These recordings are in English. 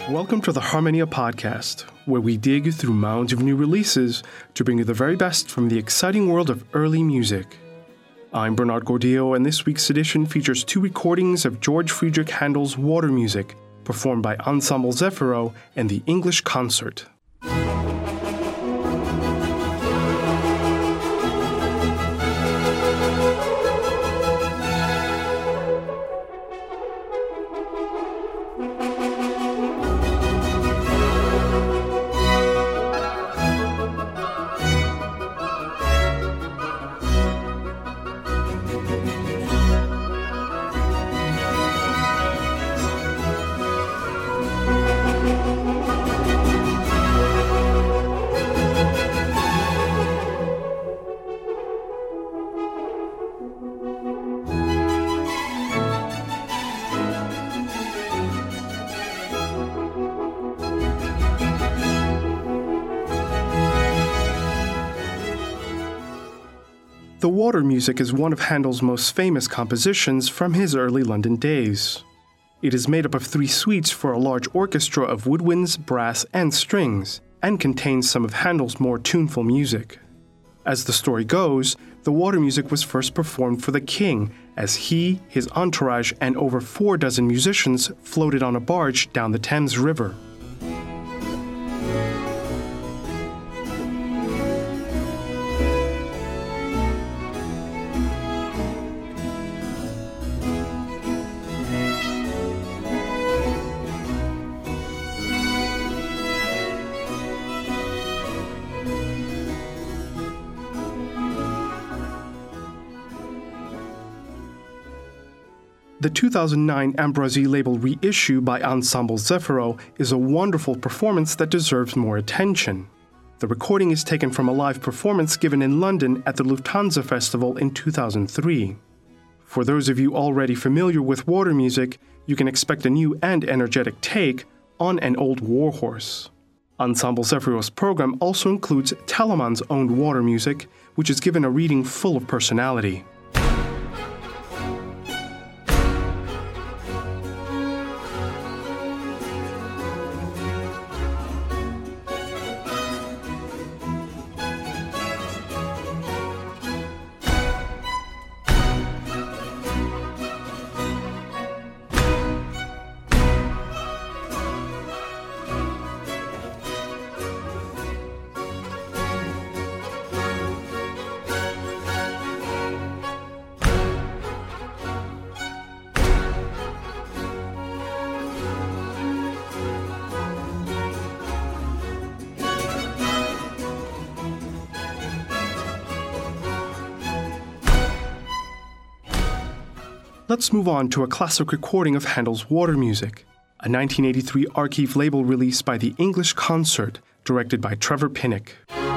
Welcome to the Harmonia Podcast, where we dig through mounds of new releases to bring you the very best from the exciting world of early music. I'm Bernard Gordillo, and this week's edition features two recordings of George Friedrich Handel's Water Music, performed by Ensemble Zefiro and the English Concert. The Water Music is one of Handel's most famous compositions from his early London days. It is made up of 3 suites for a large orchestra of woodwinds, brass, and strings, and contains some of Handel's more tuneful music. As the story goes, the Water Music was first performed for the king as he, his entourage, and over 4 dozen musicians floated on a barge down the Thames River. The 2009 Ambroisie label reissue by Ensemble Zefiro is a wonderful performance that deserves more attention. The recording is taken from a live performance given in London at the Lufthansa Festival in 2003. For those of you already familiar with Water Music, you can expect a new and energetic take on an old warhorse. Ensemble Zefiro's program also includes Telemann's own Water Music, which is given a reading full of personality. Let's move on to a classic recording of Handel's Water Music, a 1983 Archive label release by the English Concert, directed by Trevor Pinnock.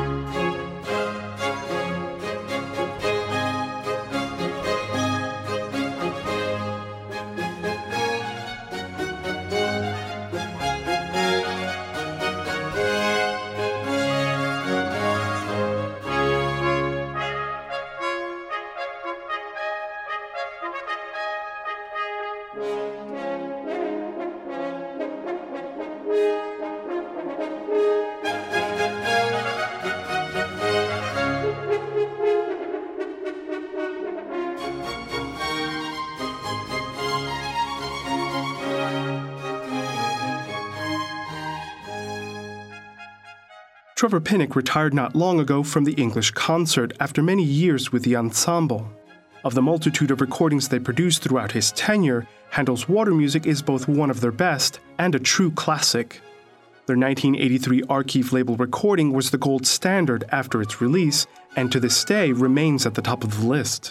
Trevor Pinnock retired not long ago from the English Concert after many years with the ensemble. Of the multitude of recordings they produced throughout his tenure, Handel's Water Music is both one of their best and a true classic. Their 1983 Archive label recording was the gold standard after its release, and to this day remains at the top of the list.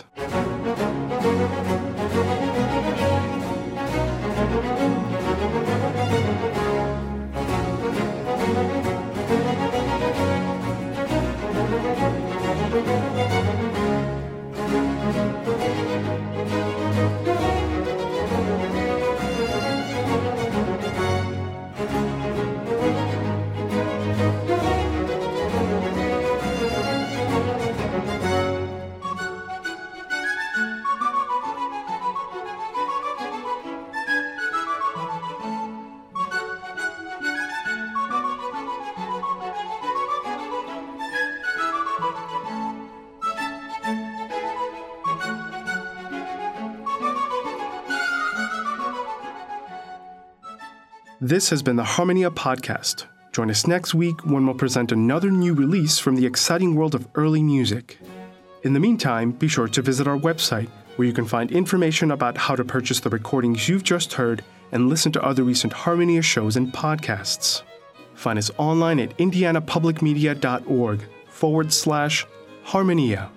This has been the Harmonia Podcast. Join us next week when we'll present another new release from the exciting world of early music. In the meantime, be sure to visit our website, where you can find information about how to purchase the recordings you've just heard and listen to other recent Harmonia shows and podcasts. Find us online at indianapublicmedia.org/Harmonia.